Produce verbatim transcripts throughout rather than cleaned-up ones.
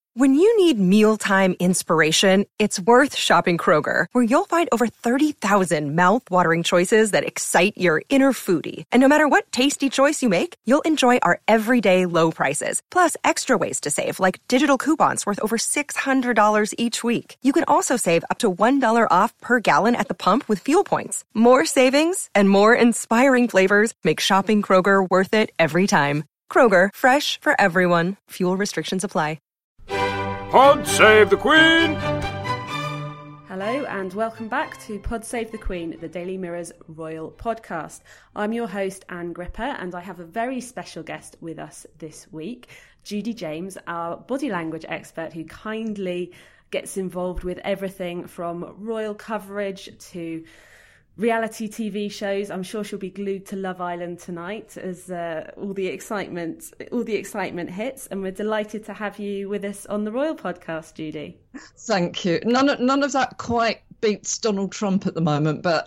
When you need mealtime inspiration, it's worth shopping Kroger, where you'll find over thirty thousand mouth-watering choices that excite your inner foodie. And no matter what tasty choice you make, you'll enjoy our everyday low prices, plus extra ways to save, like digital coupons worth over six hundred dollars each week. You can also save up to one dollar off per gallon at the pump with fuel points. More savings and more inspiring flavors make shopping Kroger worth it every time. Kroger, fresh for everyone. Fuel restrictions apply. Pod Save the Queen! Hello and welcome back to Pod Save the Queen, the Daily Mirror's royal podcast. I'm your host, Anne Gripper, and I have a very special guest with us this week, Judy James, our body language expert who kindly gets involved with everything from royal coverage to reality T V shows. I'm sure she'll be glued to Love Island tonight as uh, all the excitement, all the excitement hits. And we're delighted to have you with us on the Royal Podcast, Judy. Thank you. None of, none of that quite beats Donald Trump at the moment, but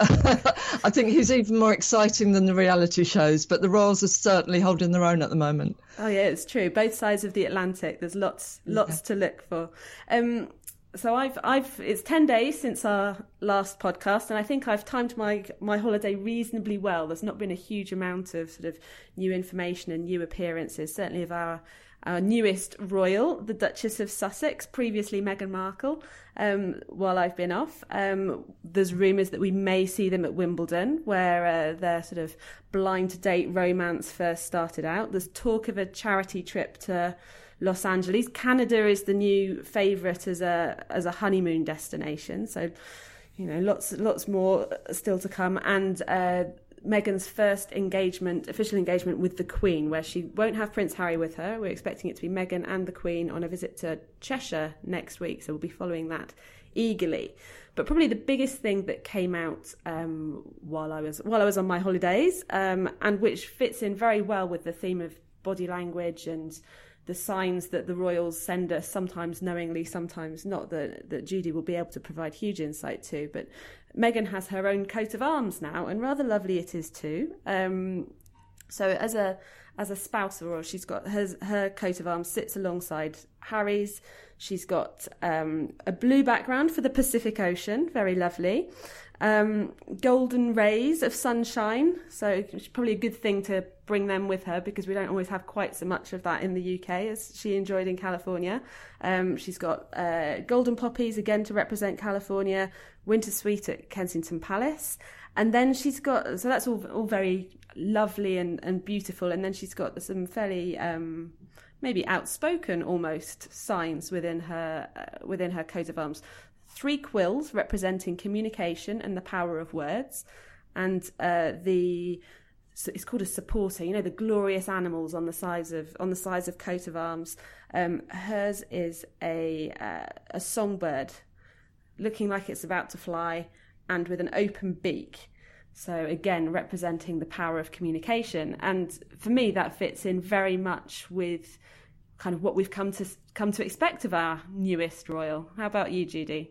I think he's even more exciting than the reality shows. But the Royals are certainly holding their own at the moment. Oh yeah, it's true. Both sides of the Atlantic. There's lots, lots yeah. to look for. Um, So I've, I've, it's ten days since our last podcast, and I think I've timed my my holiday reasonably well. There's not been a huge amount of sort of new information and new appearances, certainly of our our newest royal, the Duchess of Sussex, previously Meghan Markle. Um, while I've been off, um, there's rumours that we may see them at Wimbledon, where uh, their sort of blind date romance first started out. There's talk of a charity trip to Los Angeles. Canada is the new favourite as a as a honeymoon destination. So, you know, lots lots more still to come. And uh, Meghan's first engagement, official engagement with the Queen, where she won't have Prince Harry with her. We're expecting it to be Meghan and the Queen on a visit to Cheshire next week. So we'll be following that eagerly. But probably the biggest thing that came out um, while I was while I was on my holidays, um, and which fits in very well with the theme of body language and the signs that the royals send us, sometimes knowingly, sometimes not, that, that Judy will be able to provide huge insight to. But Meghan has her own coat of arms now, and rather lovely it is too. Um, so as a as a spouse of royal, she's got her, her coat of arms sits alongside Harry's. She's got um, a blue background for the Pacific Ocean, very lovely. Um, golden rays of sunshine, so it's probably a good thing to bring them with her because we don't always have quite so much of that in the U K as she enjoyed in California. Um, she's got uh, golden poppies again to represent California, winter suite at Kensington Palace, and then she's got, so that's all all very lovely and, and beautiful, and then she's got some fairly um, maybe outspoken almost signs within her uh, within her coat of arms. Three quills representing communication and the power of words, and uh, the so it's called a supporter. You know, the glorious animals on the sides of on the sides of coat of arms. Um, hers is a uh, a songbird, looking like it's about to fly, and with an open beak. So again, representing the power of communication. And for me, that fits in very much with kind of what we've come to come to expect of our newest royal. How about you, Judy?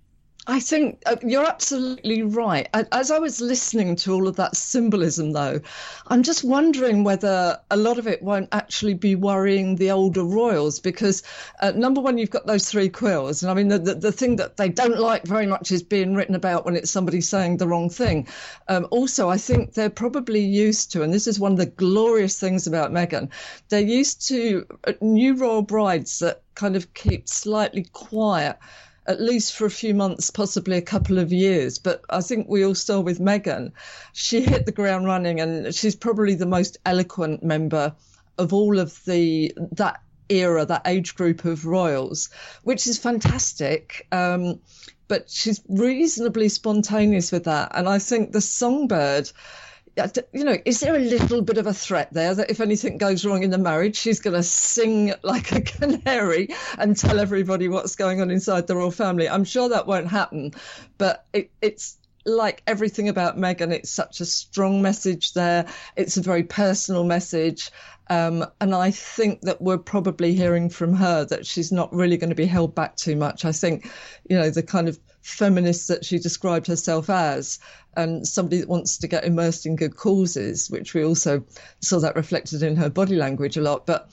I think uh, you're absolutely right. As I was listening to all of that symbolism, though, I'm just wondering whether a lot of it won't actually be worrying the older royals, because uh, number one, you've got those three quills. And I mean, the, the, the thing that they don't like very much is being written about when it's somebody saying the wrong thing. Um, also, I think they're probably used to, and this is one of the glorious things about Meghan, they're used to uh, new royal brides that kind of keep slightly quiet, at least for a few months, possibly a couple of years. But I think we all saw with Meghan, she hit the ground running, and she's probably the most eloquent member of all of the that era, that age group of royals, which is fantastic. Um, but she's reasonably spontaneous with that. And I think the songbird, you know, is there a little bit of a threat there that if anything goes wrong in the marriage, she's going to sing like a canary and tell everybody what's going on inside the royal family? I'm sure that won't happen, but it, it's like everything about Meghan, it's such a strong message there. It's a very personal message. Um, and I think that we're probably hearing from her that she's not really going to be held back too much. I think, you know, the kind of feminist that she described herself as, and somebody that wants to get immersed in good causes, which we also saw that reflected in her body language a lot. But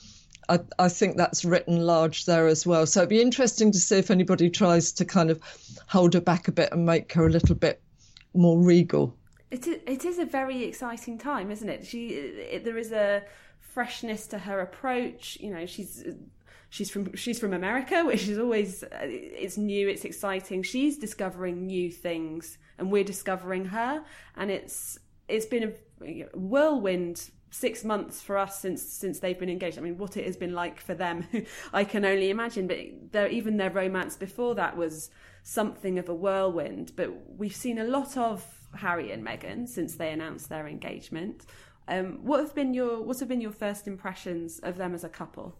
I, I think that's written large there as well. So it'd be interesting to see if anybody tries to kind of hold her back a bit and make her a little bit more regal. It is, it is a very exciting time, isn't it? She, it, there is a freshness to her approach. You know, she's she's from she's from America, which is always it's new, it's exciting. She's discovering new things, and we're discovering her. And it's it's been a whirlwind six months for us since since they've been engaged. I mean, what it has been like for them, I can only imagine. But their, even their romance before that was something of a whirlwind. But we've seen a lot of Harry and Meghan since they announced their engagement. Um, what have been your what have been your first impressions of them as a couple?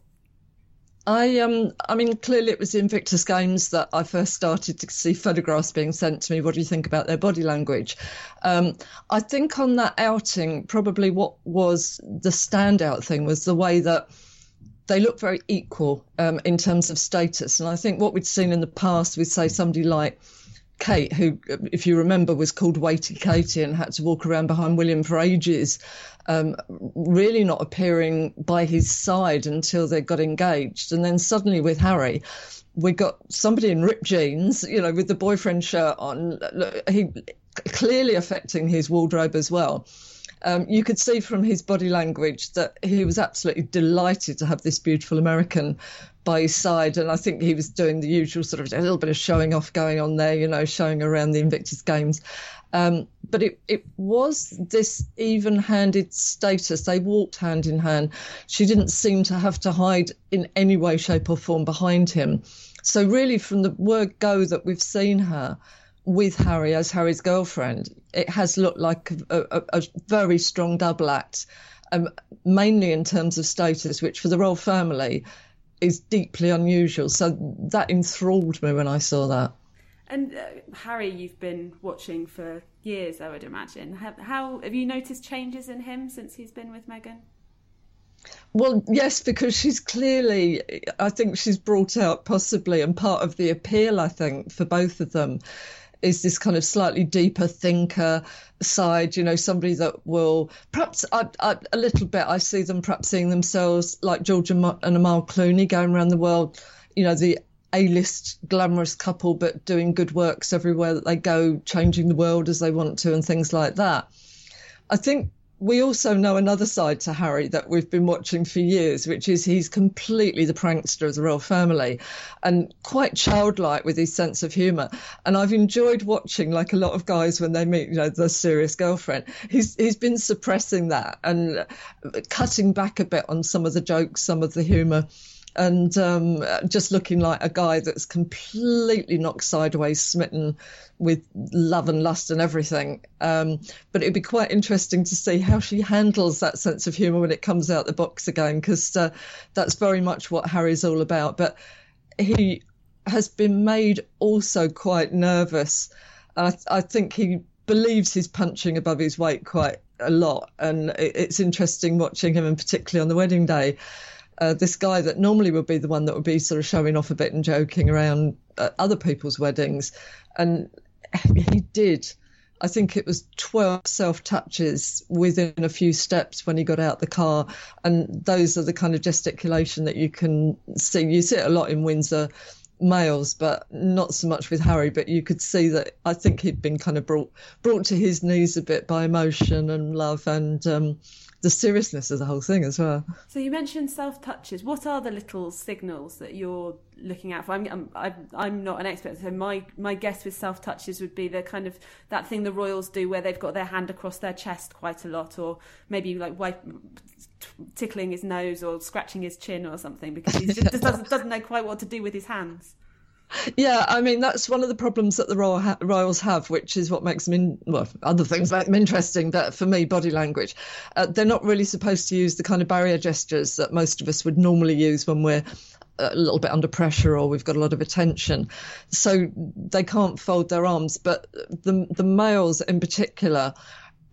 I um I mean, clearly it was the Invictus Games that I first started to see photographs being sent to me. What do you think about their body language? Um, I think on that outing, probably what was the standout thing was the way that they look very equal um, in terms of status. And I think what we'd seen in the past with, say, somebody like Kate, who, if you remember, was called Waity Katie and had to walk around behind William for ages, um, really not appearing by his side until they got engaged. And then suddenly with Harry, we got somebody in ripped jeans, you know, with the boyfriend shirt on, he clearly affecting his wardrobe as well. Um, you could see from his body language that he was absolutely delighted to have this beautiful American by his side. And I think he was doing the usual sort of a little bit of showing off going on there, you know, showing around the Invictus Games. Um, but it, it was this even-handed status. They walked hand in hand. She didn't seem to have to hide in any way, shape or form behind him. So really from the word go that we've seen her with Harry as Harry's girlfriend, it has looked like a, a, a very strong double act, um, mainly in terms of status, which for the royal family is deeply unusual. So that enthralled me when I saw that. And uh, Harry, you've been watching for years, I would imagine. How, how have you noticed changes in him since he's been with Meghan? Well, yes, because she's clearly, I think she's brought out possibly, and part of the appeal, I think, for both of them is this kind of slightly deeper thinker side, you know, somebody that will perhaps I, I, a little bit, I see them perhaps seeing themselves like George and, and Amal Clooney going around the world, you know, the A-list glamorous couple, but doing good works everywhere that they go, changing the world as they want to and things like that. I think we also know another side to Harry that we've been watching for years, which is he's completely the prankster of the royal family and quite childlike with his sense of humour. And I've enjoyed watching, like a lot of guys when they meet, you know, their serious girlfriend, he's he's been suppressing that and cutting back a bit on some of the jokes, some of the humour, and um, just looking like a guy that's completely knocked sideways, smitten with love and lust and everything. Um, but it'd be quite interesting to see how she handles that sense of humour when it comes out the box again, because uh, that's very much what Harry's all about. But he has been made also quite nervous. I, I think he believes he's punching above his weight quite a lot. And it, it's interesting watching him, and particularly on the wedding day. Uh, this guy that normally would be the one that would be sort of showing off a bit and joking around at other people's weddings. And he did, I think it was twelve self-touches within a few steps when he got out the car. And those are the kind of gesticulation that you can see. You see it a lot in Windsor males, but not so much with Harry. But you could see that I think he'd been kind of brought brought to his knees a bit by emotion and love and um the seriousness of the whole thing as well. So you mentioned self-touches. What are the little signals that you're looking out for? I'm I'm, I'm not an expert, so my, my guess with self-touches would be the kind of that thing the royals do where they've got their hand across their chest quite a lot, or maybe like wipe, tickling his nose or scratching his chin or something, because he just doesn't, doesn't know quite what to do with his hands. Yeah, I mean, that's one of the problems that the royal ha- royals have, which is what makes them, in, well, other things make them interesting, but for me, body language. Uh, they're not really supposed to use the kind of barrier gestures that most of us would normally use when we're a little bit under pressure or we've got a lot of attention. So they can't fold their arms. But the the males in particular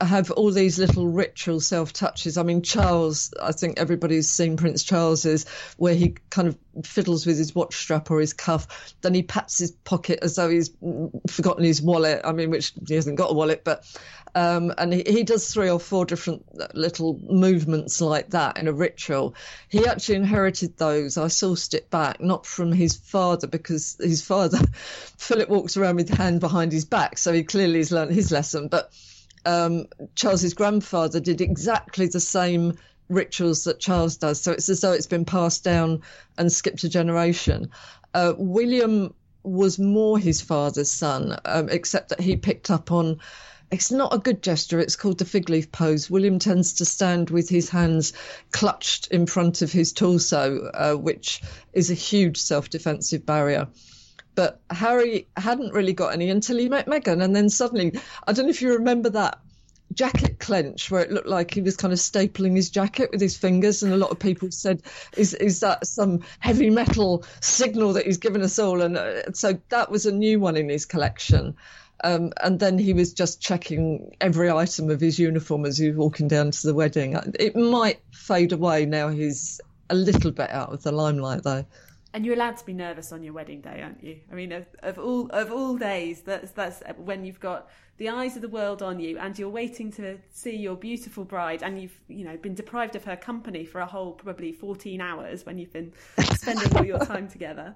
have all these little ritual self-touches. I mean, Charles, I think everybody's seen Prince Charles's, where he kind of fiddles with his watch strap or his cuff. Then he pats his pocket as though he's forgotten his wallet. I mean, which he hasn't got a wallet, but um, and he, he does three or four different little movements like that in a ritual. He actually inherited those. I sourced it back, not from his father, because his father, Philip, walks around with hand behind his back, so he clearly has learned his lesson. But um, Charles's grandfather did exactly the same rituals that Charles does, so it's as though it's been passed down and skipped a generation. Uh, William was more his father's son, um, except that he picked up on, it's not a good gesture, it's called the fig leaf pose. William tends to stand with his hands clutched in front of his torso, uh, which is a huge self-defensive barrier. But Harry hadn't really got any until he met Meghan, and then suddenly, I don't know if you remember that jacket clench where it looked like he was kind of stapling his jacket with his fingers, and a lot of people said, is is that some heavy metal signal that he's given us all? And uh, so that was a new one in his collection. Um, and then he was just checking every item of his uniform as he was walking down to the wedding. It might fade away now he's a little bit out of the limelight, though. And you're allowed to be nervous on your wedding day, aren't you? I mean, of, of all of all days, that's that's when you've got the eyes of the world on you, and you're waiting to see your beautiful bride, and you've you know been deprived of her company for a whole probably fourteen hours when you've been spending all your time together.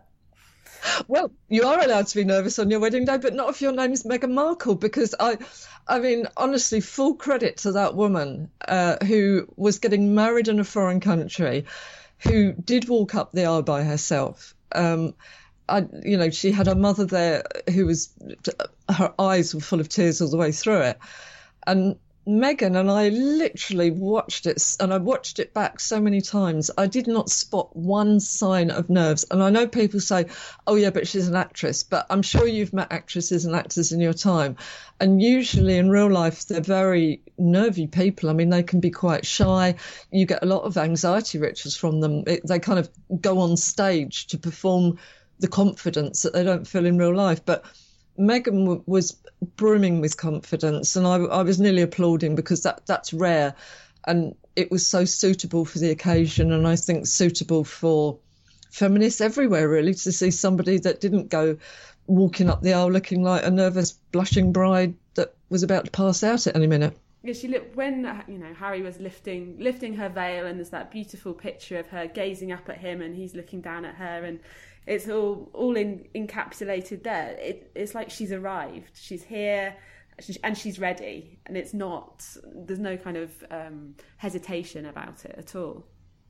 Well, you are allowed to be nervous on your wedding day, but not if your name's Meghan Markle, because I, I mean, honestly, full credit to that woman uh, who was getting married in a foreign country, who did walk up the aisle by herself. Um, I, you know, she had her mother there who was, her eyes were full of tears all the way through it. And Meghan and I literally watched it, and I watched it back so many times. I did not spot one sign of nerves. And I know people say, oh, yeah, but she's an actress. But I'm sure you've met actresses and actors in your time. And usually in real life, they're very nervy people. I mean, they can be quite shy. You get a lot of anxiety rituals from them. It, they kind of go on stage to perform the confidence that they don't feel in real life. But Meghan w- was brimming with confidence, and I, I was nearly applauding, because that that's rare, and it was so suitable for the occasion, and I think suitable for feminists everywhere, really, to see somebody that didn't go walking up the aisle looking like a nervous, blushing bride that was about to pass out at any minute. Yeah, she looked, when you know Harry was lifting lifting her veil, and there's that beautiful picture of her gazing up at him, and he's looking down at her, and it's all all in, encapsulated there. It, it's like she's arrived, she's here, and she's ready, and it's not. There's no kind of um, hesitation about it at all.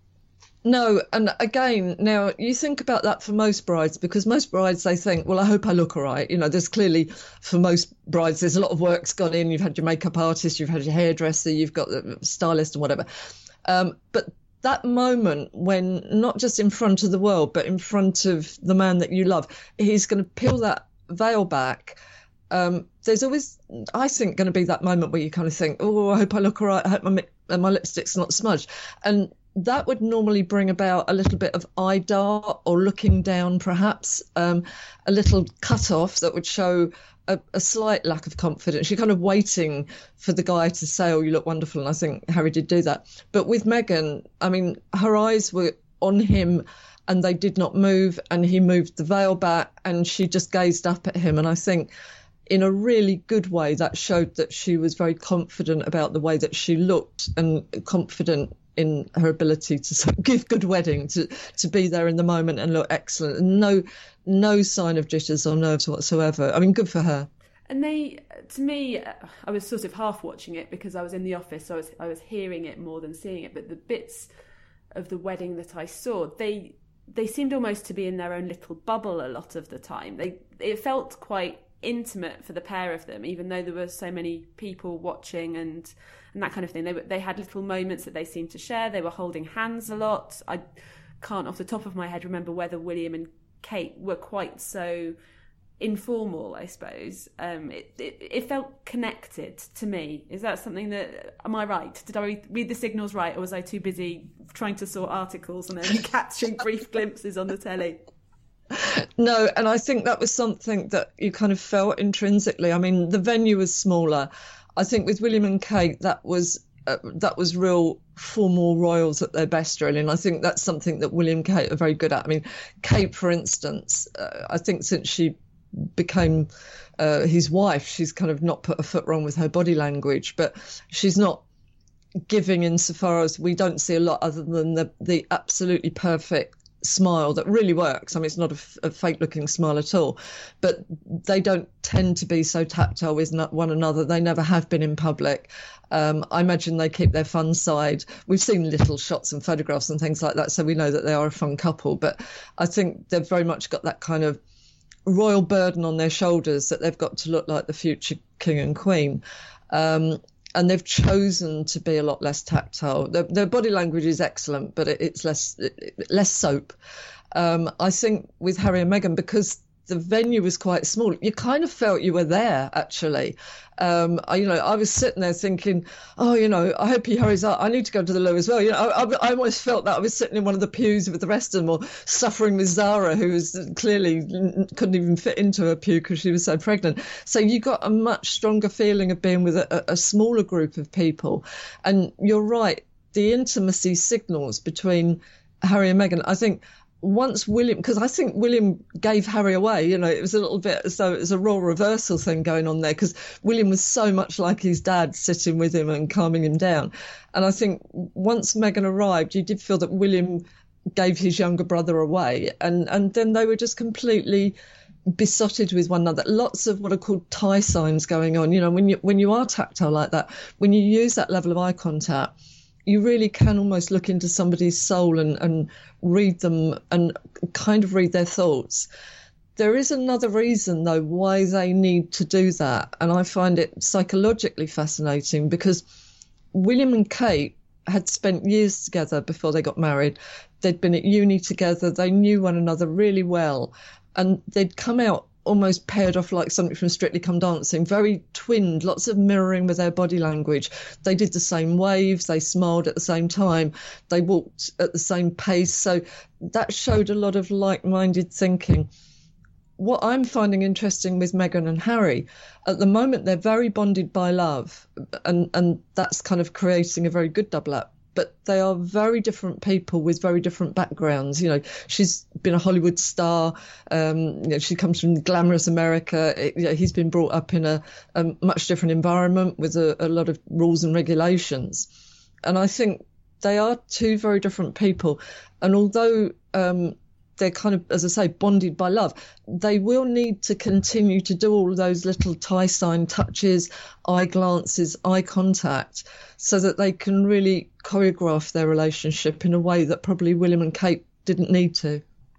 No, and again, now you think about that for most brides, because most brides, they think, well, I hope I look all right. You know, there's clearly, for most brides, there's a lot of work's gone in. You've had your makeup artist, you've had your hairdresser, you've got the stylist and whatever. Um, but that moment when, not just in front of the world, but in front of the man that you love, he's going to peel that veil back. Um, there's always, I think, going to be that moment where you kind of think, oh, I hope I look all right. I hope my, my lipstick's not smudged. And that would normally bring about a little bit of eye dart, or looking down, perhaps, um, a little cut off that would show a, a slight lack of confidence. You're kind of waiting for the guy to say, oh, you look wonderful. And I think Harry did do that. But with Meghan, I mean, her eyes were on him and they did not move, and he moved the veil back and she just gazed up at him. And I think in a really good way, that showed that she was very confident about the way that she looked, and confident in her ability to give good wedding, to to be there in the moment and look excellent. And no no sign of jitters or nerves whatsoever. I mean, good for her. And they, to me, I was sort of half watching it because I was in the office, so I was I was hearing it more than seeing it. But the bits of the wedding that I saw, they they seemed almost to be in their own little bubble a lot of the time. They it felt quite intimate for the pair of them, even though there were so many people watching and and that kind of thing. They were, they had little moments that they seemed to share. They were holding hands a lot. I can't off the top of my head remember whether William and Kate were quite so informal, I suppose. Um, it, it it felt connected to me. Is that something that, am I right? Did I read the signals right, or was I too busy trying to sort articles and only catching brief glimpses on the telly? No, and I think that was something that you kind of felt intrinsically. I mean, the venue was smaller. I think with William and Kate, that was uh, that was real formal royals at their best, really. And I think that's something that William and Kate are very good at. I mean, Kate, for instance, uh, I think since she became uh, his wife, she's kind of not put a foot wrong with her body language, but she's not giving insofar as we don't see a lot other than the, the absolutely perfect smile that really works. I mean, it's not a, a fake looking smile at all, but they don't tend to be so tactile with one another. They never have been in public. Um, I imagine they keep their fun side. We've seen little shots and photographs and things like that, so we know that they are a fun couple, but I think they've very much got that kind of royal burden on their shoulders that they've got to look like the future king and queen. Um, And they've chosen to be a lot less tactile. Their, their body language is excellent, but it, it's less less soap. Um, I think with Harry and Meghan, because the venue was quite small, you kind of felt you were there, actually. Um, I, you know, I was sitting there thinking, oh, you know, I hope he hurries up. I need to go to the loo as well. You know, I, I, I almost felt that I was sitting in one of the pews with the rest of them, or suffering with Zara, who was clearly couldn't even fit into her pew because she was so pregnant. So you got a much stronger feeling of being with a, a smaller group of people. And you're right, the intimacy signals between Harry and Meghan, I think, once William, because I think William gave Harry away, you know, it was a little bit as though it was a role reversal thing going on there, because William was so much like his dad, sitting with him and calming him down. And I think once Meghan arrived, you did feel that William gave his younger brother away, and, and then they were just completely besotted with one another. Lots of what are called tie signs going on. You know, when you when you are tactile like that, when you use that level of eye contact, you really can almost look into somebody's soul and, and read them and kind of read their thoughts. There is another reason, though, why they need to do that. And I find it psychologically fascinating, because William and Kate had spent years together before they got married. They'd been at uni together. They knew one another really well. And they'd come out almost paired off like something from Strictly Come Dancing, very twinned, lots of mirroring with their body language. They did the same waves, they smiled at the same time, they walked at the same pace. So that showed a lot of like-minded thinking. What I'm finding interesting with Meghan and Harry, at the moment they're very bonded by love, and, and that's kind of creating a very good double act. But they are very different people with very different backgrounds. You know, she's been a Hollywood star. Um, you know, she comes from glamorous America. It, you know, he's been brought up in a, a much different environment with a, a lot of rules and regulations. And I think they are two very different people. And although um, they're kind of, as I say, bonded by love, they will need to continue to do all those little tie sign touches, eye glances, eye contact, so that they can really choreograph their relationship in a way that probably William and Kate didn't need to.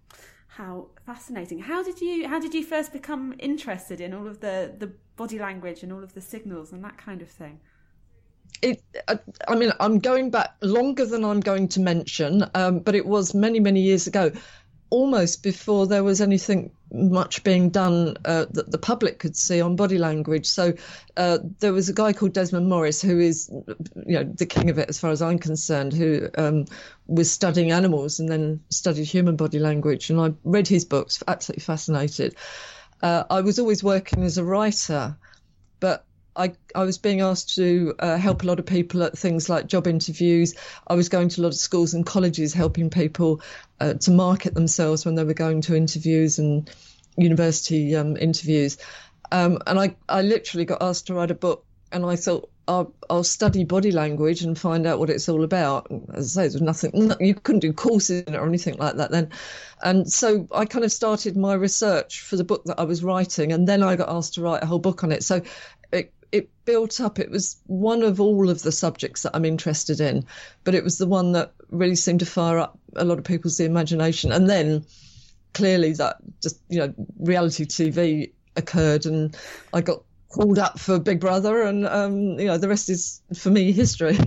How fascinating. How did you how did you first become interested in all of the, the body language and all of the signals and that kind of thing? It, I, I mean, I'm going back longer than I'm going to mention, um, but it was many, many years ago, almost before there was anything much being done uh, that the public could see on body language. So uh, there was a guy called Desmond Morris, who is, you know, the king of it as far as I'm concerned, who um, was studying animals and then studied human body language. And I read his books, absolutely fascinated. Uh, I was always working as a writer, but I, I was being asked to uh, help a lot of people at things like job interviews. I was going to a lot of schools and colleges helping people uh, to market themselves when they were going to interviews and university um, interviews. Um, and I, I literally got asked to write a book, and I thought, I'll, I'll study body language and find out what it's all about. And as I say, there was nothing, you couldn't do courses in it or anything like that then. And so I kind of started my research for the book that I was writing, and then I got asked to write a whole book on it. So it it built up. It was one of all of the subjects that I'm interested in, but it was the one that really seemed to fire up a lot of people's imagination. And then clearly that just, you know, reality T V occurred, and I got called up for Big Brother, and um, you know, the rest is, for me, history.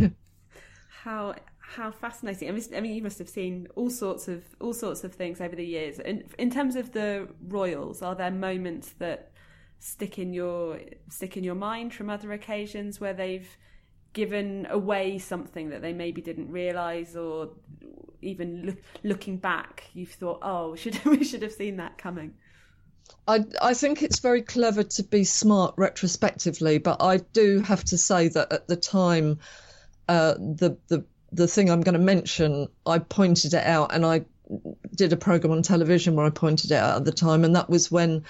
How how fascinating! I mean, I mean, you must have seen all sorts of all sorts of things over the years. In in terms of the royals, are there moments that stick in your stick in your mind from other occasions where they've given away something that they maybe didn't realise, or even look, looking back, you've thought, oh, we should we should have seen that coming? I, I think it's very clever to be smart retrospectively, but I do have to say that at the time, uh, the the the thing I'm going to mention, I pointed it out, and I did a program on television where I pointed it out at the time, and that was when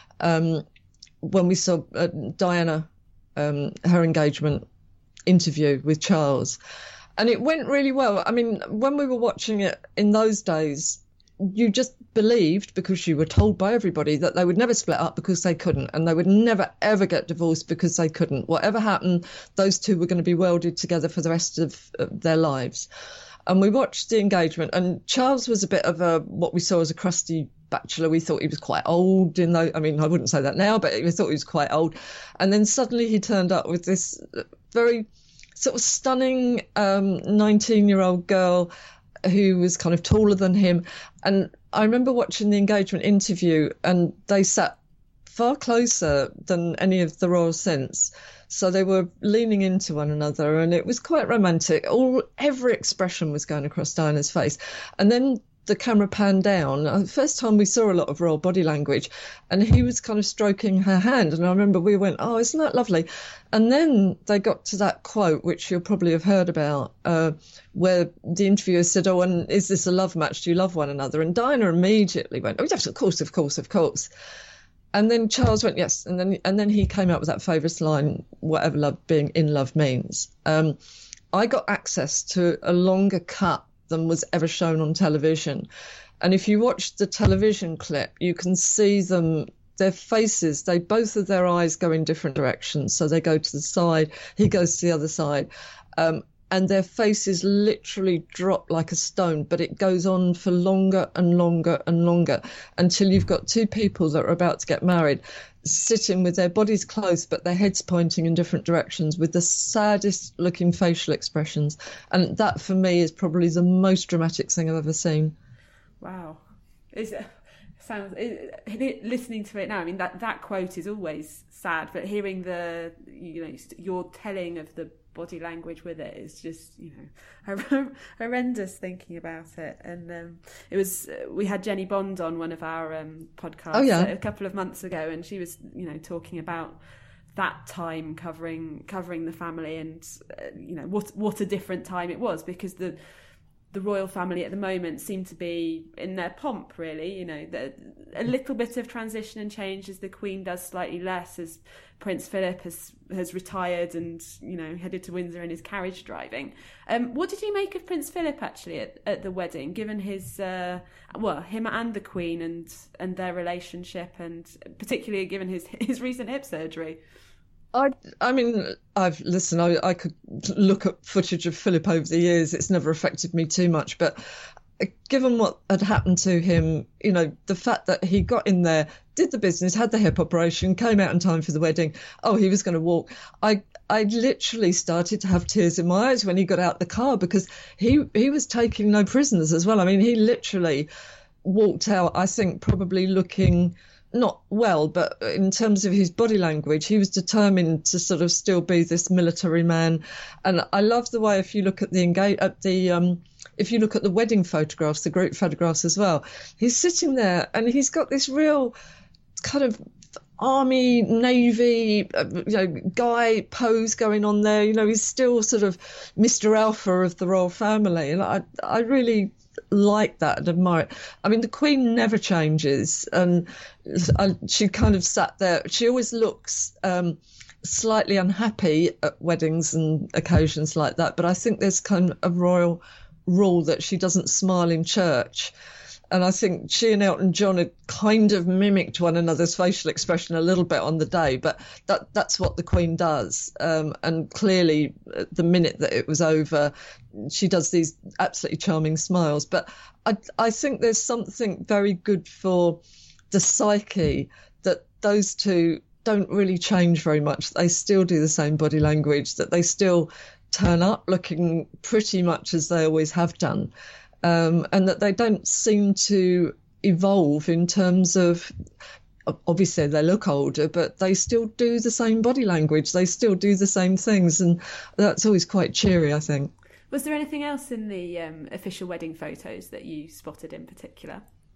um, when we saw uh, Diana, um, her engagement interview with Charles, and it went really well. I mean, when we were watching it in those days, you just believed, because you were told by everybody, that they would never split up because they couldn't, and they would never ever get divorced because they couldn't. Whatever happened, those two were going to be welded together for the rest of uh, their lives. And we watched the engagement, and Charles was a bit of a, what we saw as a crusty bachelor. We thought he was quite old in those, I mean, I wouldn't say that now, but we thought he was quite old. And then suddenly he turned up with this very sort of stunning um, nineteen-year-old girl who was kind of taller than him. And I remember watching the engagement interview, and they sat far closer than any of the royals since. So they were leaning into one another, and it was quite romantic. All every expression was going across Diana's face. And then the camera panned down. The first time we saw a lot of royal body language, and he was kind of stroking her hand. And I remember we went, oh, isn't that lovely? And then they got to that quote, which you'll probably have heard about, uh, where the interviewer said, oh, and is this a love match? Do you love one another? And Diana immediately went, oh, yes, of course, of course, of course. And then Charles went, yes. And then and then he came out with that famous line, whatever love being in love means. Um, I got access to a longer cut than was ever shown on television. And if you watch the television clip, you can see them, their faces, they both of their eyes go in different directions. So they go to the side, he goes to the other side. Um, and their faces literally drop like a stone, but it goes on for longer and longer and longer until you've got two people that are about to get married sitting with their bodies close but their heads pointing in different directions with the saddest looking facial expressions. And that for me is probably the most dramatic thing I've ever seen. Wow. It's, it sounds it, listening to it now, I mean that that quote is always sad, but hearing the, you know, your telling of the body language with it is just, you know, horrendous thinking about it. And um, it was, we had Jenny Bond on one of our um, podcasts oh, yeah. a couple of months ago, and she was, you know, talking about that time covering covering the family, and uh, you know what what a different time it was, because the the royal family at the moment seem to be in their pomp, really. You know, the, a little bit of transition and change as the Queen does slightly less, as Prince Philip has has retired and, you know, headed to Windsor in his carriage driving. Um, what did you make of Prince Philip actually at, at the wedding, given his uh, well, him and the Queen and and their relationship, and particularly given his his recent hip surgery? I, I mean, I've listened, I, I could look at footage of Philip over the years. It's never affected me too much. But given what had happened to him, you know, the fact that he got in there, did the business, had the hip operation, came out in time for the wedding. Oh, he was going to walk. I I literally started to have tears in my eyes when he got out the car, because he, he was taking no prisoners as well. I mean, he literally walked out, I think, probably looking not well, but in terms of his body language, he was determined to sort of still be this military man. And I love the way, if you look at the engage at the um if you look at the wedding photographs, the group photographs as well, he's sitting there and he's got this real kind of army, navy, uh, you know, guy pose going on there. You know, he's still sort of Mister Alpha of the royal family, and I I really like that and admire it. I mean, the Queen never changes, and I, she kind of sat there. She always looks um, slightly unhappy at weddings and occasions like that, but I think there's kind of a royal rule that she doesn't smile in church. And I think she and Elton John had kind of mimicked one another's facial expression a little bit on the day, but that that's what the Queen does. Um, and clearly, the minute that it was over, she does these absolutely charming smiles. But I, I think there's something very good for the psyche that those two don't really change very much. They still do the same body language, that they still turn up looking pretty much as they always have done. Um, and that they don't seem to evolve in terms of, obviously they look older, but they still do the same body language. They still do the same things. And that's always quite cheery, I think. Was there anything else in the um, official wedding photos that you spotted in particular?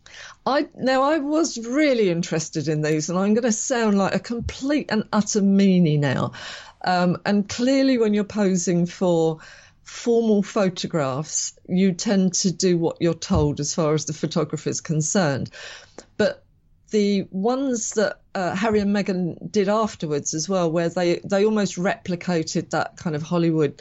I now I was really interested in these, and I'm going to sound like a complete and utter meanie now. Um, and clearly, when you're posing for formal photographs, you tend to do what you're told as far as the photographer is concerned. But the ones that uh, Harry and Meghan did afterwards as well, where they, they almost replicated that kind of Hollywood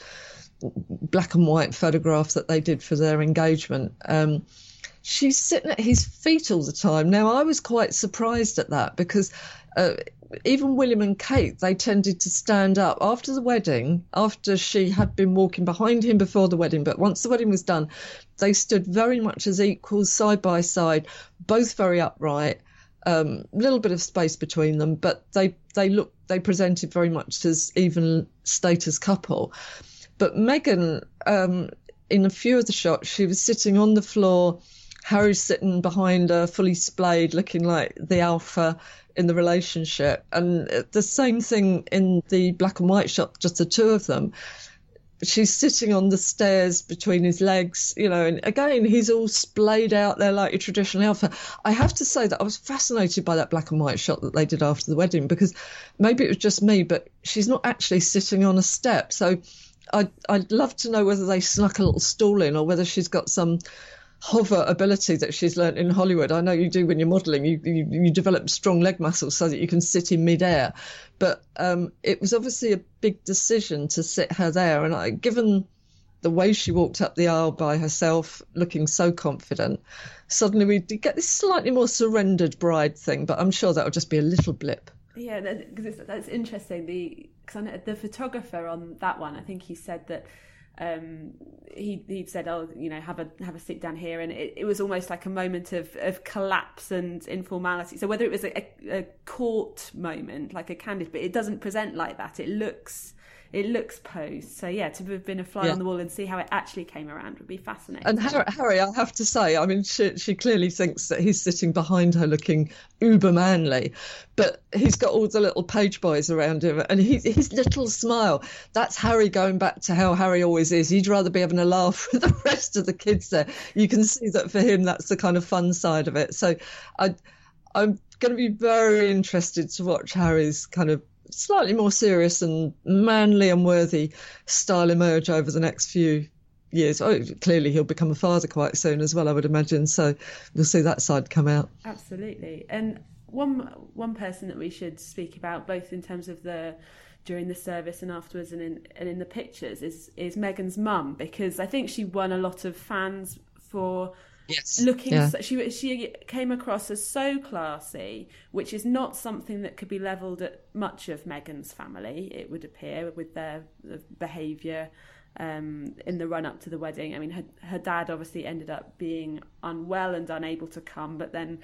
black and white photograph that they did for their engagement. Um, she's sitting at his feet all the time. Now, I was quite surprised at that because uh, even William and Kate, they tended to stand up after the wedding, after she had been walking behind him before the wedding. But once the wedding was done, they stood very much as equals, side by side, both very upright. A um, little bit of space between them, but they they looked they presented very much as even status couple. But Meghan, um, in a few of the shots, she was sitting on the floor. Harry's sitting behind her, fully splayed, looking like the alpha in the relationship. And the same thing in the black and white shot, just the two of them. She's sitting on the stairs between his legs, you know, and again, he's all splayed out there like a traditional alpha. I have to say that I was fascinated by that black and white shot that they did after the wedding, because maybe it was just me, but she's not actually sitting on a step. So I'd, I'd love to know whether they snuck a little stool in or whether she's got some hover ability that she's learnt in Hollywood. I know you do when you're modelling, you, you you develop strong leg muscles so that you can sit in midair. But um, it was obviously a big decision to sit her there. And I, given the way she walked up the aisle by herself, looking so confident, suddenly we did get this slightly more surrendered bride thing. But I'm sure that'll just be a little blip. Yeah, because that's interesting. The because I know the photographer on that one, I think he said that. Um, he he'd said, "Oh, you know, have a have a sit down here," and it, it was almost like a moment of, of collapse and informality. So whether it was a, a court moment, like a candid, but it doesn't present like that. It looks it looks posed. So yeah, to have been a fly yeah. on the wall and see how it actually came around would be fascinating. And Harry, Harry, I have to say, I mean, she, she clearly thinks that he's sitting behind her looking uber manly, but he's got all the little page boys around him, and he, his little smile, that's Harry going back to how Harry always is. He'd rather be having a laugh with the rest of the kids there. You can see that for him, that's the kind of fun side of it. So I, I'm going to be very interested to watch Harry's kind of slightly more serious and manly and worthy style emerge over the next few years. Oh, clearly he'll become a father quite soon as well, I would imagine. So we'll see that side come out. Absolutely. And one one person that we should speak about, both in terms of the during the service and afterwards and in and in the pictures, is is Meghan's mum, because I think she won a lot of fans for Yes. looking yeah. so, she she came across as so classy, which is not something that could be levelled at much of Meghan's family, it would appear, with their behaviour um, in the run up to the wedding. I mean, her, her dad obviously ended up being unwell and unable to come, but then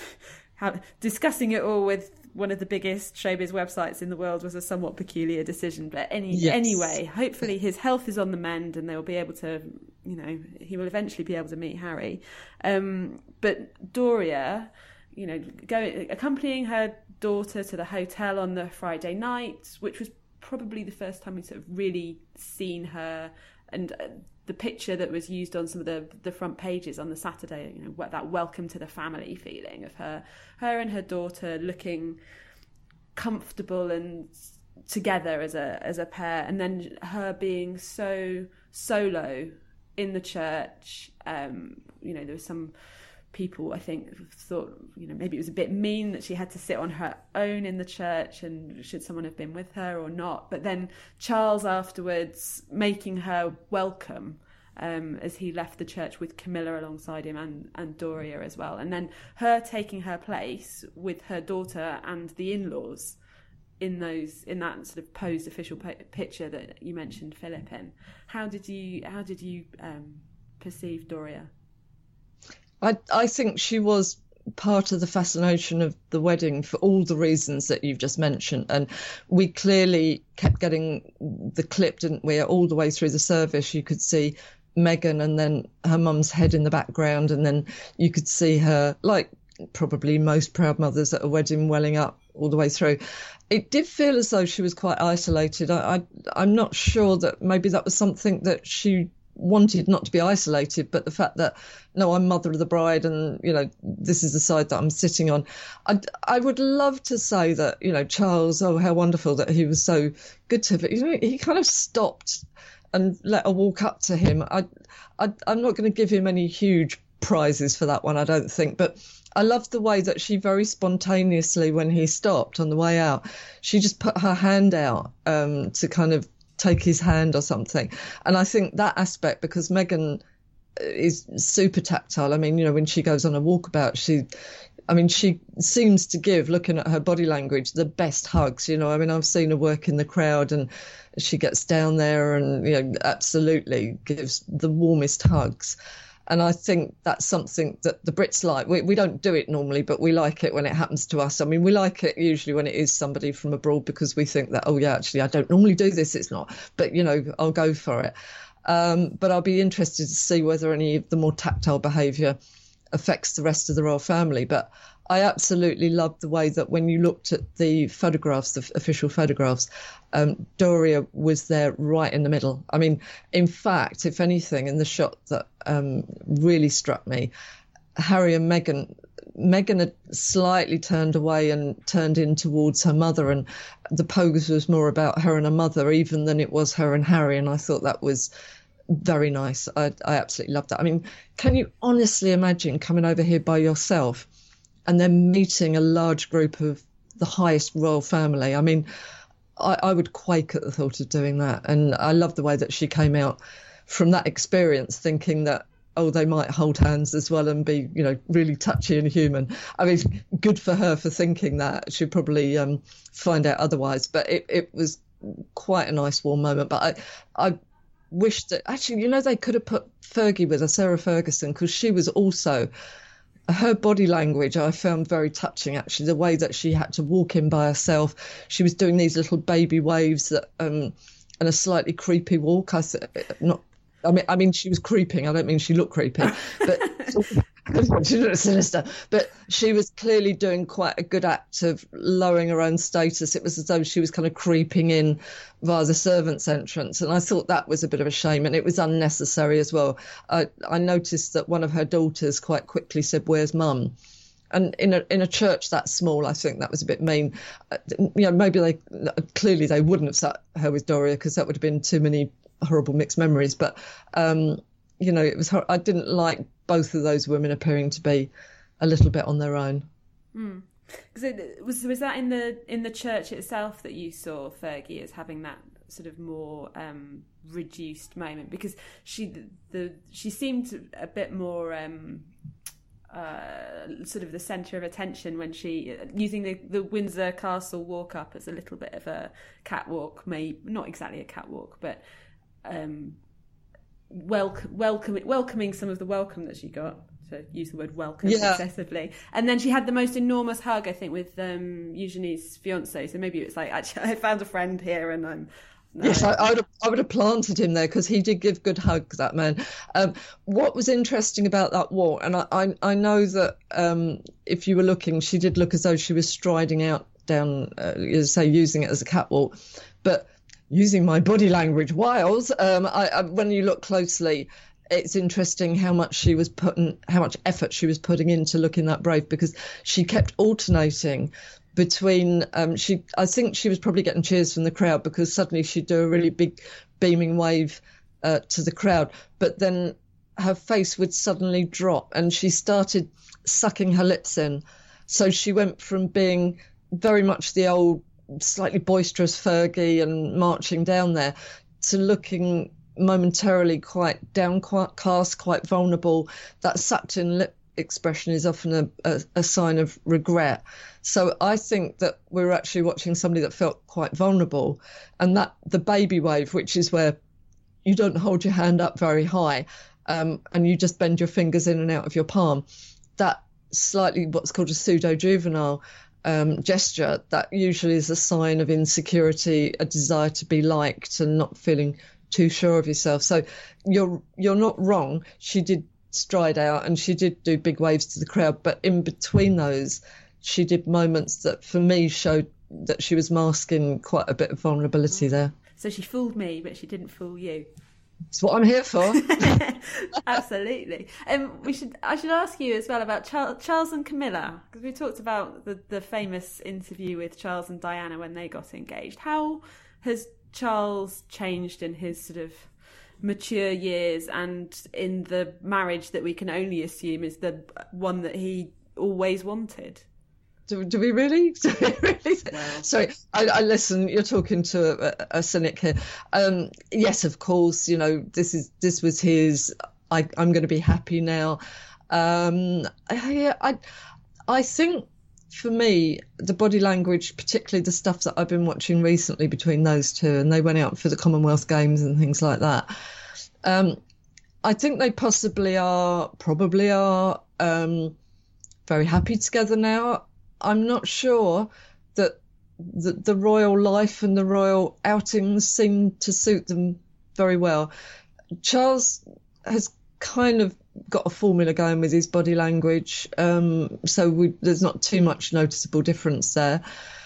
how, discussing it all with one of the biggest showbiz websites in the world was a somewhat peculiar decision. But any yes. anyway, hopefully his health is on the mend and they'll be able to, you know, he will eventually be able to meet Harry. Um, but Doria, you know, going accompanying her daughter to the hotel on the Friday night, which was probably the first time we'd sort of really seen her, and uh, the picture that was used on some of the the front pages on the Saturday, you know, that welcome to the family feeling of her her and her daughter looking comfortable and together as a as a pair, and then her being so solo in the church. Um, you know, there was some people, I think, thought, you know, maybe it was a bit mean that she had to sit on her own in the church, and should someone have been with her or not. But then Charles afterwards making her welcome um, as he left the church with Camilla alongside him, and, and Doria as well. And then her taking her place with her daughter and the in-laws in those in that sort of posed official p- picture that you mentioned, Philip, in. How did you how did you um, perceive Doria? I, I think she was part of the fascination of the wedding for all the reasons that you've just mentioned. And we clearly kept getting the clip, didn't we? All the way through the service, you could see Meghan and then her mum's head in the background. And then you could see her, like probably most proud mothers at a wedding, welling up all the way through. It did feel as though she was quite isolated. I, I, I'm not sure that maybe that was something that she wanted not to be isolated, but the fact that, no, I'm mother of the bride and, you know, this is the side that I'm sitting on. I, I would love to say that, you know, Charles, oh, how wonderful that he was so good to her. But, you know, he kind of stopped and let her walk up to him. I, I, I'm not going to give him any huge prizes for that one, I don't think, but I loved the way that she very spontaneously, when he stopped on the way out, she just put her hand out um, to kind of take his hand or something. And I think that aspect, because Meghan is super tactile. I mean, you know, when she goes on a walkabout, she, I mean, she seems to give, looking at her body language, the best hugs. You know, I mean, I've seen her work in the crowd and she gets down there and, you know, absolutely gives the warmest hugs. And I think that's something that the Brits like. We, we don't do it normally, but we like it when it happens to us. I mean, we like it usually when it is somebody from abroad, because we think that, oh, yeah, actually, I don't normally do this. It's not. But, you know, I'll go for it. Um, but I'll be interested to see whether any of the more tactile behaviour affects the rest of the royal family. But I absolutely loved the way that when you looked at the photographs, the official photographs, um, Doria was there right in the middle. I mean, in fact, if anything, in the shot that um, really struck me, Harry and Meghan, Meghan had slightly turned away and turned in towards her mother, and the pose was more about her and her mother even than it was her and Harry. And I thought that was very nice. I, I absolutely loved that. I mean, can you honestly imagine coming over here by yourself and then meeting a large group of the highest royal family? I mean, I, I would quake at the thought of doing that. And I love the way that she came out from that experience thinking that, oh, they might hold hands as well and be, you know, really touchy and human. I mean, good for her for thinking that. She'd probably um, find out otherwise. But it, it was quite a nice warm moment. But I, I wish that, actually, you know, they could have put Fergie with her, Sarah Ferguson, because she was also... Her body language I found very touching, actually, the way that she had to walk in by herself. She was doing these little baby waves that, um, and a slightly creepy walk. I not, I mean, I mean, she was creeping. I don't mean she looked creepy, but she looked sinister. But she was clearly doing quite a good act of lowering her own status. It was as though she was kind of creeping in via the servants' entrance, and I thought that was a bit of a shame, and it was unnecessary as well. I, I noticed that one of her daughters quite quickly said, "Where's Mum?" And in a in a church that small, I think that was a bit mean. Uh, you know, maybe they clearly they wouldn't have sat her with Doria, because that would have been too many horrible mixed memories. But um, you know, it was I didn't like both of those women appearing to be a little bit on their own. Mm. Because it was was that in the in the church itself that you saw Fergie as having that sort of more um, reduced moment? Because she the, the she seemed a bit more um, uh, sort of the centre of attention when she using the, the Windsor Castle walk up as a little bit of a catwalk, maybe not exactly a catwalk, but um, welcome, welcome, welcoming some of the welcome that she got. To use the word welcome yeah. excessively. And then she had the most enormous hug, I think, with um, Eugenie's fiance. So maybe it's like, actually, I found a friend here and I'm... No. Yes, I, I, would have, I would have planted him there, because he did give good hugs, that man. Um, what was interesting about that walk, and I, I, I know that um, if you were looking, she did look as though she was striding out down, uh, say, using it as a catwalk. But using my body language, Wiles, um, I, I, when you look closely... It's interesting how much she was putting, how much effort she was putting into looking that brave, because she kept alternating between. Um, she, I think she was probably getting cheers from the crowd, because suddenly she'd do a really big beaming wave uh, to the crowd, but then her face would suddenly drop, and she started sucking her lips in. So she went from being very much the old, slightly boisterous Fergie and marching down there to looking momentarily quite downcast, quite vulnerable. That sucked in lip expression is often a, a, a sign of regret. So I think that we're actually watching somebody that felt quite vulnerable, and that the baby wave, which is where you don't hold your hand up very high um, and you just bend your fingers in and out of your palm, that slightly what's called a pseudo-juvenile um, gesture, that usually is a sign of insecurity, a desire to be liked and not feeling too sure of yourself. So you're you're not wrong. She did stride out and she did do big waves to the crowd, but in between those she did moments that for me showed that she was masking quite a bit of vulnerability there. So she fooled me, but she didn't fool you. It's what I'm here for. Absolutely. Um, we should. I should ask you as well about Charles, Charles and Camilla, because we talked about the, the famous interview with Charles and Diana when they got engaged. How has Charles changed in his sort of mature years and in the marriage that we can only assume is the one that he always wanted? Do, do we really? Do we really? Well. Sorry, I, I listen. You're talking to a, a cynic here. Um, yes, of course. You know, this is this was his. I, I'm going to be happy now. Um, I, I, I think for me, the body language, particularly the stuff that I've been watching recently between those two, and they went out for the Commonwealth Games and things like that. Um, I think they possibly are, probably are, um, very happy together now. I'm not sure that the, the royal life and the royal outings seem to suit them very well. Charles has kind of got a formula going with his body language, um, so we, there's not too much noticeable difference there.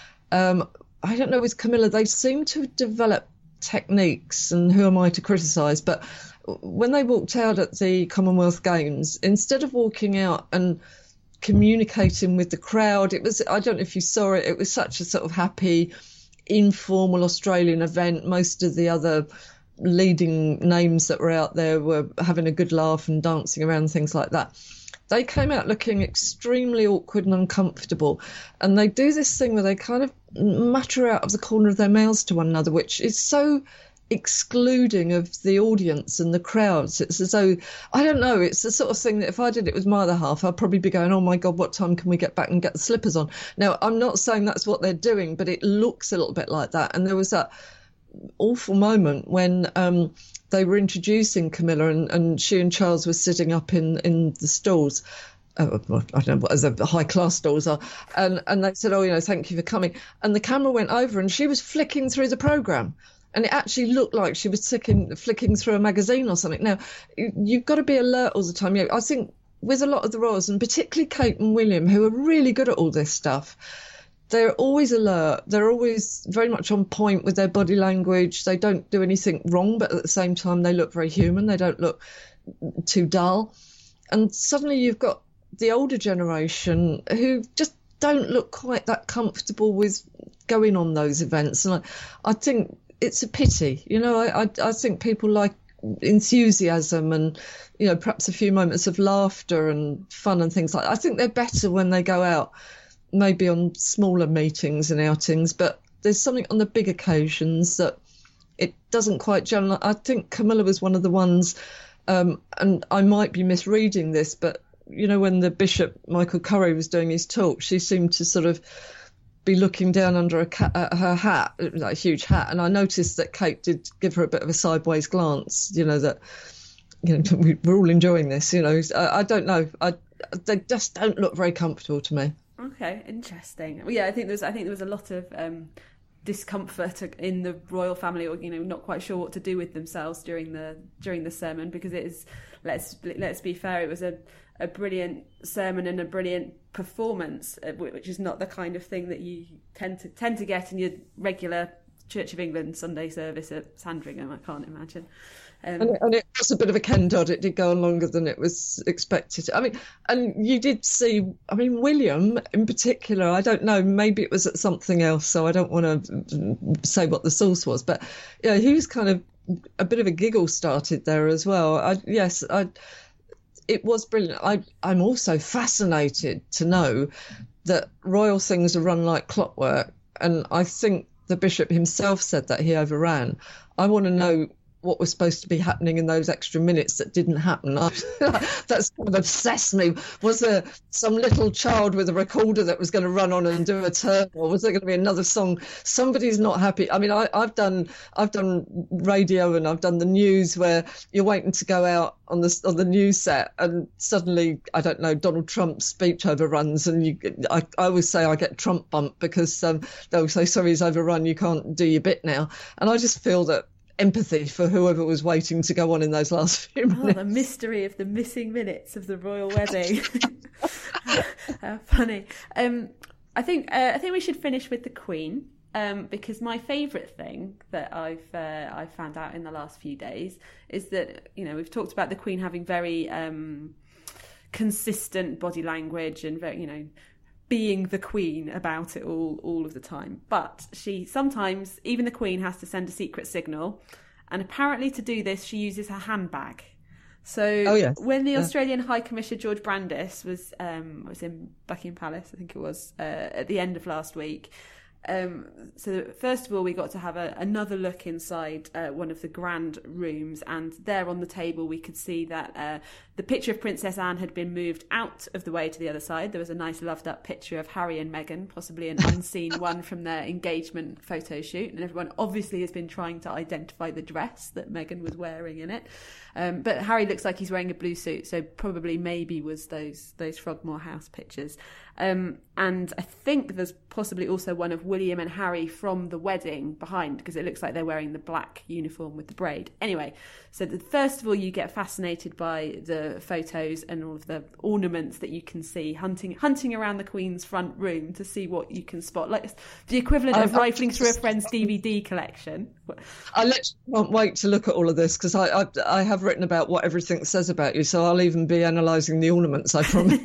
Um, I don't know with Camilla, they seem to develop techniques, and who am I to criticise, but when they walked out at the Commonwealth Games, instead of walking out and communicating with the crowd, it was, I don't know if you saw it, it was such a sort of happy, informal Australian event. Most of the other leading names that were out there were having a good laugh and dancing around, things like that. They came out looking extremely awkward and uncomfortable, and they do this thing where they kind of mutter out of the corner of their mouths to one another, which is so excluding of the audience and the crowds. It's as though, I don't know, it's the sort of thing that if I did it with my other half, I'd probably be going, oh my God, what time can we get back and get the slippers on? Now, I'm not saying that's what they're doing, but it looks a little bit like that. And there was that awful moment when um, they were introducing Camilla, and, and she and Charles were sitting up in, in the stalls. Uh, I don't know what as the high class stalls are. And, and they said, oh, you know, thank you for coming. And the camera went over and she was flicking through the programme. And it actually looked like she was flicking, flicking through a magazine or something. Now, you've got to be alert all the time. You know, I think with a lot of the royals, and particularly Kate and William, who are really good at all this stuff, they're always alert. They're always very much on point with their body language. They don't do anything wrong, but at the same time, they look very human. They don't look too dull. And suddenly you've got the older generation who just don't look quite that comfortable with going on those events. And I, I think it's a pity. You know, I, I, I think people like enthusiasm and, you know, perhaps a few moments of laughter and fun and things like that. I think they're better when they go out, maybe on smaller meetings and outings, but there's something on the big occasions that it doesn't quite gel. I think Camilla was one of the ones, um, and I might be misreading this, but, you know, when the Bishop, Michael Curry, was doing his talk, she seemed to sort of be looking down under a ca- uh, her hat, like a huge hat, and I noticed that Kate did give her a bit of a sideways glance, you know, that, you know, we're all enjoying this, you know. I, I don't know. I, they just don't look very comfortable to me. Okay, interesting. Well, yeah, I think there's I think there was a lot of um, discomfort in the royal family, or, you know, not quite sure what to do with themselves during the during the sermon, because it is, let's let's be fair, it was a a brilliant sermon and a brilliant performance, which is not the kind of thing that you tend to tend to get in your regular Church of England Sunday service at Sandringham, I can't imagine. Um, and, it, and it was a bit of a Ken Dodd. It did go on longer than it was expected. I mean, and you did see, I mean, William in particular, I don't know, maybe it was at something else, so I don't want to say what the source was, but yeah, he was kind of, a bit of a giggle started there as well. I, yes, I... It was brilliant. I, I'm also fascinated to know that royal things are run like clockwork. And I think the bishop himself said that he overran. I want to know what was supposed to be happening in those extra minutes that didn't happen. That's kind of obsessed me. Was there some little child with a recorder that was going to run on and do a turn, or was there going to be another song? Somebody's not happy. I mean, I, I've done I've done radio and I've done the news where you're waiting to go out on the on the news set, and suddenly, I don't know, Donald Trump's speech overruns, and you, I, I always say I get Trump bump because um, they'll say, sorry, he's overrun, you can't do your bit now. And I just feel that empathy for whoever was waiting to go on in those last few minutes. Oh, the mystery of the missing minutes of the royal wedding. How funny. Um, I think uh, I think we should finish with the Queen. Um, because my favourite thing that I've uh, I've found out in the last few days is that, you know, we've talked about the Queen having very um, consistent body language and very, you know, being the Queen about it all all of the time. But she sometimes, even the Queen, has to send a secret signal, and apparently to do this she uses her handbag. So oh, yes. when the yeah. Australian High Commissioner George Brandis was um, was in Buckingham Palace, I think it was, uh, at the end of last week. Um, so first of all, we got to have a, another look inside uh, one of the grand rooms, and there on the table we could see that uh, the picture of Princess Anne had been moved out of the way to the other side. There was a nice loved up picture of Harry and Meghan, possibly an unseen one from their engagement photo shoot, and everyone obviously has been trying to identify the dress that Meghan was wearing in it. Um, but Harry looks like he's wearing a blue suit, so probably maybe was those those Frogmore House pictures. Um, and I think there's possibly also one of William and Harry from the wedding behind, because it looks like they're wearing the black uniform with the braid. Anyway, so the, first of all, you get fascinated by the photos and all of the ornaments that you can see, hunting hunting around the Queen's front room to see what you can spot, like the equivalent of rifling through a friend's D V D collection. I literally can't wait to look at all of this, because I, I I have written about what everything says about you, so I'll even be analysing the ornaments, I promise.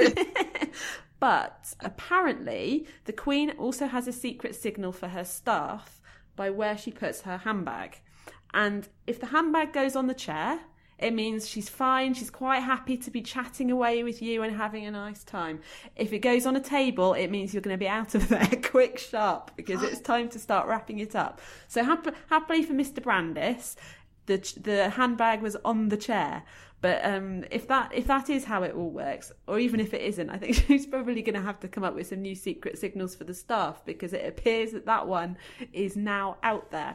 But apparently the Queen also has a secret signal for her staff by where she puts her handbag. And if the handbag goes on the chair, it means she's fine, she's quite happy to be chatting away with you and having a nice time. If it goes on a table, it means you're going to be out of there quick, sharp, because it's time to start wrapping it up. So happ- happily for Mister Brandis, the the handbag was on the chair. But um, if that if that is how it all works, or even if it isn't, I think she's probably going to have to come up with some new secret signals for the staff, because it appears that that one is now out there.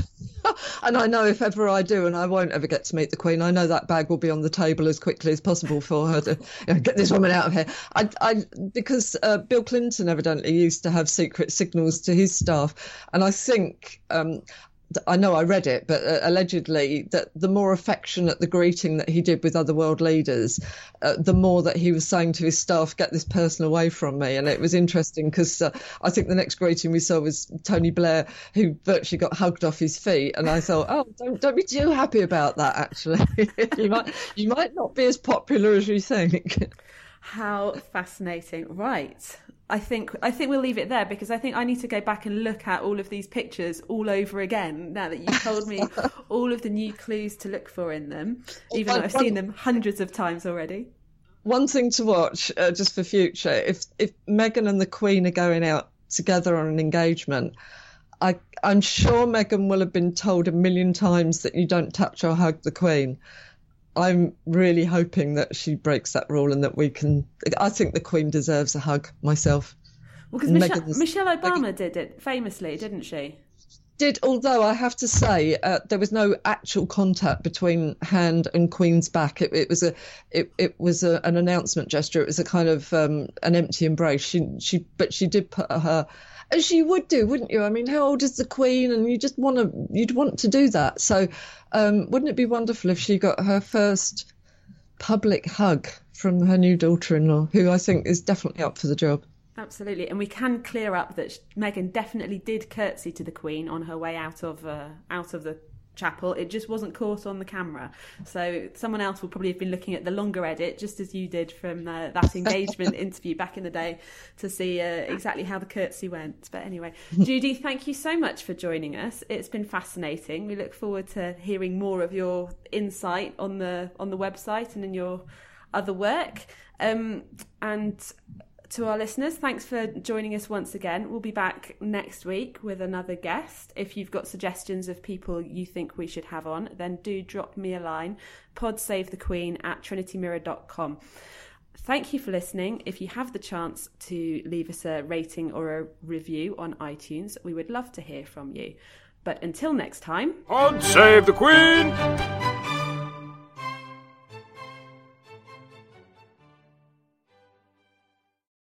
And I know if ever I do, and I won't ever get to meet the Queen, I know that bag will be on the table as quickly as possible for her to, you know, get this woman out of here. I, I, because uh, Bill Clinton evidently used to have secret signals to his staff, and I think... Um, I know I read it, but uh, allegedly that the more affectionate the greeting that he did with other world leaders, uh, the more that he was saying to his staff, get this person away from me. And it was interesting because uh, I think the next greeting we saw was Tony Blair, who virtually got hugged off his feet. And I thought, oh, don't, don't be too happy about that, actually. you might you might not be as popular as you think. How fascinating. Right. I think I think we'll leave it there, because I think I need to go back and look at all of these pictures all over again now that you've told me all of the new clues to look for in them, even though I've seen them hundreds of times already. One thing to watch, uh, just for future, if if Meghan and the Queen are going out together on an engagement, I, I'm sure Meghan will have been told a million times that you don't touch or hug the Queen. I'm really hoping that she breaks that rule and that we can... I think the Queen deserves a hug myself. Well, because Michelle, Michelle Obama Meghan, did it famously, didn't she? Did, although I have to say uh, there was no actual contact between hand and Queen's back. It, it was a, it, it was a, an announcement gesture. It was a kind of um, an empty embrace. She, she, but she did put her... As you would do, wouldn't you? I mean, how old is the Queen? And you just want to, you'd want to do that. So um, wouldn't it be wonderful if she got her first public hug from her new daughter-in-law, who I think is definitely up for the job? Absolutely. And we can clear up that Meghan definitely did curtsy to the Queen on her way out of uh, out of the chapel. It just wasn't caught on the camera. So someone else will probably have been looking at the longer edit, just as you did from uh, that engagement interview back in the day, to see uh, exactly how the curtsy went. But anyway, Judy, thank you so much for joining us. It's been fascinating. We look forward to hearing more of your insight on the on the website and in your other work. Um, and to our listeners, thanks for joining us once again. We'll be back next week with another guest. If you've got suggestions of people you think we should have on, then do drop me a line, podsavethequeen at trinity mirror dot com. Thank you for listening. If you have the chance to leave us a rating or a review on iTunes, we would love to hear from you. But until next time... Pod save the Queen!